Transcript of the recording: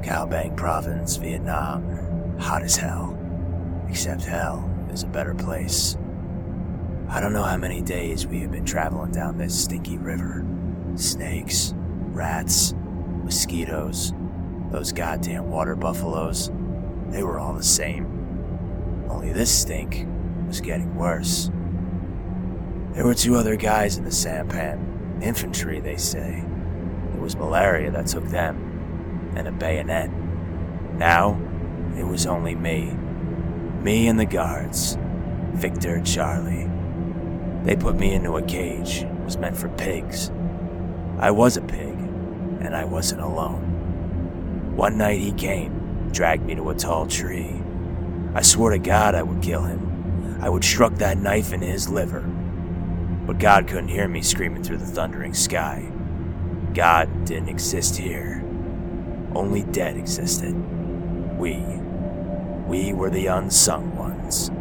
Cao Bang Province, Vietnam. Hot as hell. Except hell is a better place. I don't know how many days we have been traveling down this stinky river. Snakes, rats, mosquitoes, those goddamn water buffaloes. They were all the same. Only this stink was getting worse. There were 2 other guys in the sampan. Infantry, they say. It was malaria that took them, and a bayonet. Now, it was only me. Me and the guards. Victor, Charlie. They put me into a cage. It was meant for pigs. I was a pig, and I wasn't alone. One night he came, dragged me to a tall tree. I swore to God I would kill him. I would struck that knife in his liver. But God couldn't hear me screaming through the thundering sky. God didn't exist here. Only dead existed. We were the unsung ones.